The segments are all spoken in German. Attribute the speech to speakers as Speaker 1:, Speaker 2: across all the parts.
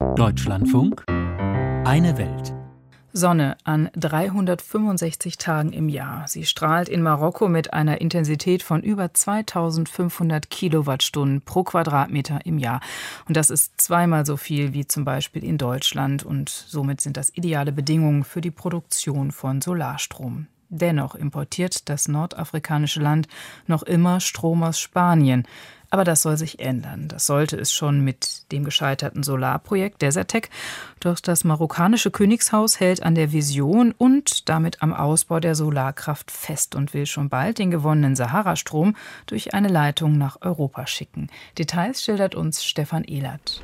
Speaker 1: Deutschlandfunk, eine Welt.
Speaker 2: Sonne an 365 Tagen im Jahr. Sie strahlt in Marokko mit einer Intensität von über 2500 Kilowattstunden pro Quadratmeter im Jahr. Und das ist zweimal so viel wie zum Beispiel in Deutschland. Und somit sind das ideale Bedingungen für die Produktion von Solarstrom. Dennoch importiert das nordafrikanische Land noch immer Strom aus Spanien. Aber das soll sich ändern. Das sollte es schon mit dem gescheiterten Solarprojekt Desertec. Doch das marokkanische Königshaus hält an der Vision und damit am Ausbau der Solarkraft fest und will schon bald den gewonnenen Sahara-Strom durch eine Leitung nach Europa schicken. Details schildert uns Stefan Ehlert.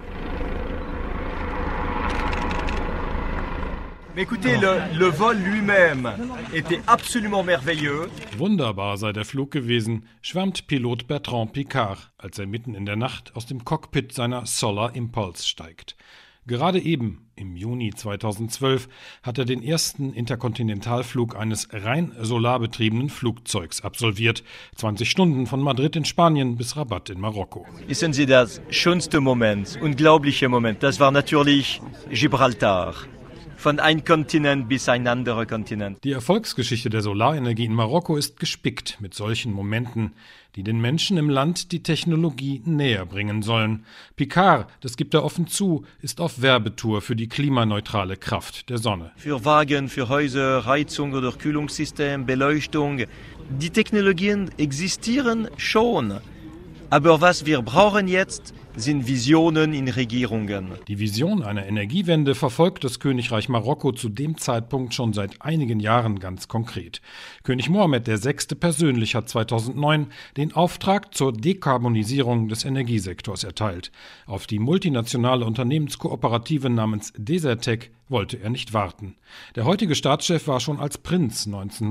Speaker 3: Écoutez, le vol lui-même était absolument merveilleux.
Speaker 4: Wunderbar sei der Flug gewesen, schwärmt Pilot Bertrand Piccard, als er mitten in der Nacht aus dem Cockpit seiner Solar Impulse steigt. Gerade eben, im Juni 2012, hat er den ersten Interkontinentalflug eines rein solarbetriebenen Flugzeugs absolviert. 20 Stunden von Madrid in Spanien bis Rabat in Marokko.
Speaker 3: Wissen Sie, das schönste Moment, unglaubliche Moment, das war natürlich Gibraltar. Von einem Kontinent bis ein anderer Kontinent.
Speaker 4: Die Erfolgsgeschichte der Solarenergie in Marokko ist gespickt mit solchen Momenten, die den Menschen im Land die Technologie näher bringen sollen. Piccard, das gibt er offen zu, ist auf Werbetour für die klimaneutrale Kraft der Sonne.
Speaker 3: Für Wagen, für Häuser, Heizung oder Kühlungssystem, Beleuchtung. Die Technologien existieren schon. Aber was wir brauchen jetzt, sind Visionen in Regierungen.
Speaker 4: Die Vision einer Energiewende verfolgt das Königreich Marokko zu dem Zeitpunkt schon seit einigen Jahren ganz konkret. König Mohammed VI. Persönlich hat 2009 den Auftrag zur Dekarbonisierung des Energiesektors erteilt. Auf die multinationale Unternehmenskooperative namens Desertec wollte er nicht warten. Der heutige Staatschef war schon als Prinz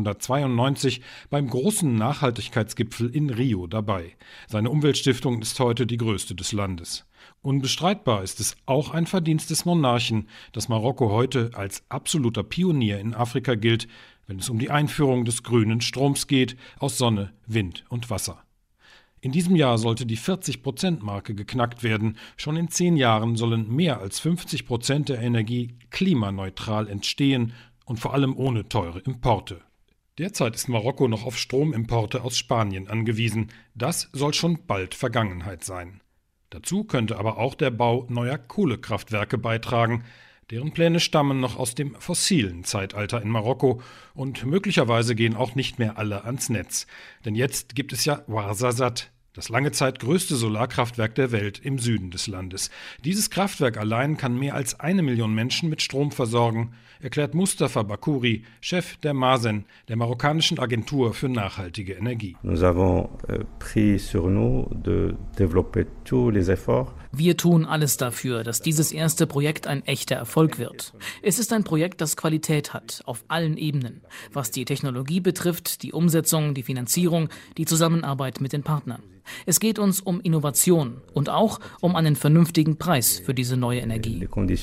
Speaker 4: 1992 beim großen Nachhaltigkeitsgipfel in Rio dabei. Seine Umweltstiftung ist heute die größte des Landes. Unbestreitbar ist es auch ein Verdienst des Monarchen, dass Marokko heute als absoluter Pionier in Afrika gilt, wenn es um die Einführung des grünen Stroms geht, aus Sonne, Wind und Wasser. In diesem Jahr sollte die 40%-Marke geknackt werden. Schon in 10 Jahren sollen mehr als 50% der Energie klimaneutral entstehen und vor allem ohne teure Importe. Derzeit ist Marokko noch auf Stromimporte aus Spanien angewiesen. Das soll schon bald Vergangenheit sein. Dazu könnte aber auch der Bau neuer Kohlekraftwerke beitragen. Deren Pläne stammen noch aus dem fossilen Zeitalter in Marokko und möglicherweise gehen auch nicht mehr alle ans Netz. Denn jetzt gibt es ja Ouarzazate, das lange Zeit größte Solarkraftwerk der Welt im Süden des Landes. Dieses Kraftwerk allein kann mehr als 1 Million Menschen mit Strom versorgen, erklärt Mustafa Bakouri, Chef der MASEN, der marokkanischen Agentur für nachhaltige Energie.
Speaker 5: Nous avons pris sur nous de développer tous les efforts.
Speaker 6: Wir tun alles dafür, dass dieses erste Projekt ein echter Erfolg wird. Es ist ein Projekt, das Qualität hat, auf allen Ebenen. Was die Technologie betrifft, die Umsetzung, die Finanzierung, die Zusammenarbeit mit den Partnern. Es geht uns um Innovation und auch um einen vernünftigen Preis für diese neue Energie.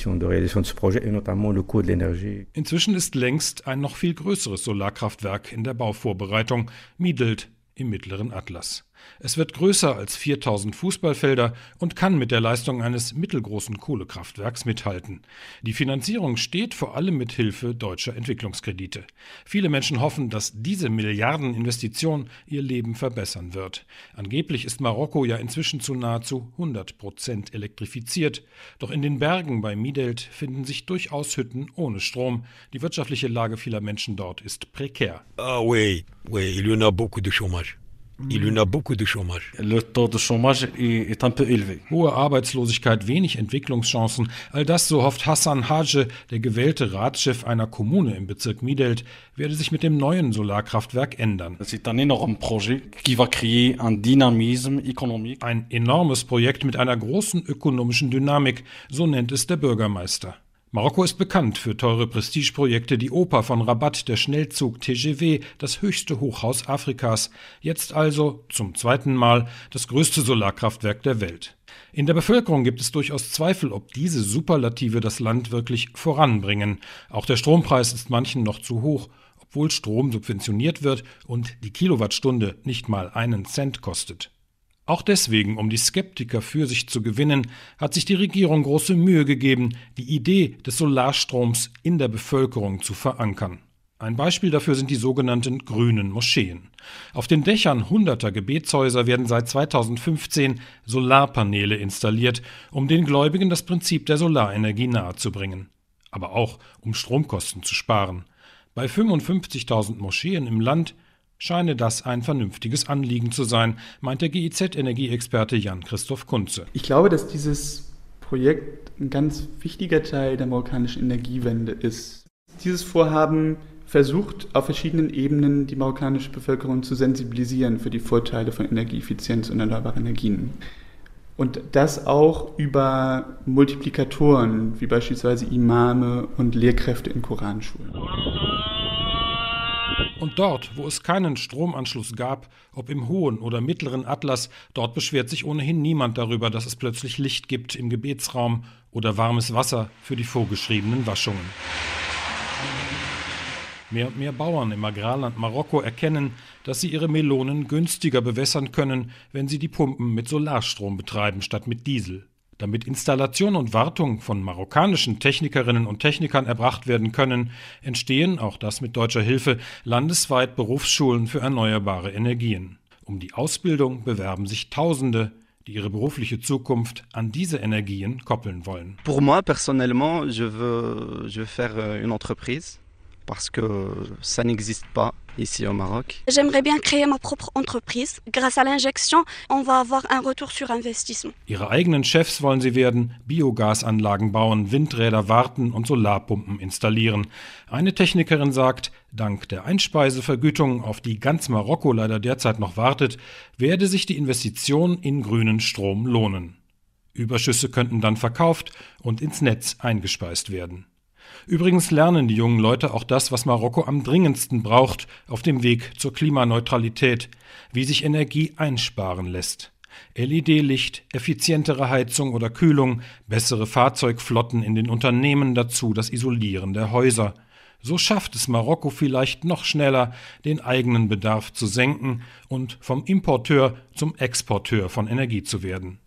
Speaker 4: Inzwischen ist längst ein noch viel größeres Solarkraftwerk in der Bauvorbereitung, Midelt im Mittleren Atlas. Es wird größer als 4000 Fußballfelder und kann mit der Leistung eines mittelgroßen Kohlekraftwerks mithalten. Die Finanzierung steht vor allem mit Hilfe deutscher Entwicklungskredite. Viele Menschen hoffen, dass diese Milliardeninvestition ihr Leben verbessern wird. Angeblich ist Marokko ja inzwischen zu nahezu 100% elektrifiziert. Doch in den Bergen bei Midelt finden sich durchaus Hütten ohne Strom. Die wirtschaftliche Lage vieler Menschen dort ist prekär.
Speaker 7: Oui, il y en a beaucoup de chômage. Il y en a beaucoup de chômage.
Speaker 8: Le taux de chômage est un peu élevé.
Speaker 4: Hohe Arbeitslosigkeit, wenig Entwicklungschancen, all das, so hofft Hassan Hadje, der gewählte Ratschef einer Kommune im Bezirk Midelt, werde sich mit dem neuen Solarkraftwerk ändern.
Speaker 8: C'est un énorme projet qui va créer un dynamisme économique.
Speaker 4: Ein enormes Projekt mit einer großen ökonomischen Dynamik, so nennt es der Bürgermeister. Marokko ist bekannt für teure Prestigeprojekte, die Oper von Rabat, der Schnellzug TGV, das höchste Hochhaus Afrikas, jetzt also zum zweiten Mal das größte Solarkraftwerk der Welt. In der Bevölkerung gibt es durchaus Zweifel, ob diese Superlative das Land wirklich voranbringen. Auch der Strompreis ist manchen noch zu hoch, obwohl Strom subventioniert wird und die Kilowattstunde nicht mal einen Cent kostet. Auch deswegen, um die Skeptiker für sich zu gewinnen, hat sich die Regierung große Mühe gegeben, die Idee des Solarstroms in der Bevölkerung zu verankern. Ein Beispiel dafür sind die sogenannten grünen Moscheen. Auf den Dächern hunderter Gebetshäuser werden seit 2015 Solarpaneele installiert, um den Gläubigen das Prinzip der Solarenergie nahezubringen. Aber auch, um Stromkosten zu sparen. Bei 55.000 Moscheen im Land scheine das ein vernünftiges Anliegen zu sein, meint der GIZ-Energieexperte Jan-Christoph Kunze.
Speaker 9: Ich glaube, dass dieses Projekt ein ganz wichtiger Teil der marokkanischen Energiewende ist. Dieses Vorhaben versucht, auf verschiedenen Ebenen die marokkanische Bevölkerung zu sensibilisieren für die Vorteile von Energieeffizienz und erneuerbaren Energien. Und das auch über Multiplikatoren, wie beispielsweise Imame und Lehrkräfte in Koranschulen.
Speaker 4: Und dort, wo es keinen Stromanschluss gab, ob im hohen oder mittleren Atlas, dort beschwert sich ohnehin niemand darüber, dass es plötzlich Licht gibt im Gebetsraum oder warmes Wasser für die vorgeschriebenen Waschungen. Mehr und mehr Bauern im Agrarland Marokko erkennen, dass sie ihre Melonen günstiger bewässern können, wenn sie die Pumpen mit Solarstrom betreiben statt mit Diesel. Damit Installation und Wartung von marokkanischen Technikerinnen und Technikern erbracht werden können, entstehen, auch das mit deutscher Hilfe, landesweit Berufsschulen für erneuerbare Energien. Um die Ausbildung bewerben sich Tausende, die ihre berufliche Zukunft an diese Energien koppeln wollen.
Speaker 10: Pour moi, personnellement, je veux faire une entreprise. Parce que ça n'existe pas ici au Maroc.
Speaker 11: J'aimerais bien créer ma propre entreprise. Grâce à l'injection, on va avoir un retour sur investissement.
Speaker 4: Ihre eigenen Chefs wollen sie werden, Biogasanlagen bauen, Windräder warten und Solarpumpen installieren. Eine Technikerin sagt, dank der Einspeisevergütung, auf die ganz Marokko leider derzeit noch wartet, werde sich die Investition in grünen Strom lohnen. Überschüsse könnten dann verkauft und ins Netz eingespeist werden. Übrigens lernen die jungen Leute auch das, was Marokko am dringendsten braucht auf dem Weg zur Klimaneutralität, wie sich Energie einsparen lässt. LED-Licht, effizientere Heizung oder Kühlung, bessere Fahrzeugflotten in den Unternehmen, dazu das Isolieren der Häuser. So schafft es Marokko vielleicht noch schneller, den eigenen Bedarf zu senken und vom Importeur zum Exporteur von Energie zu werden.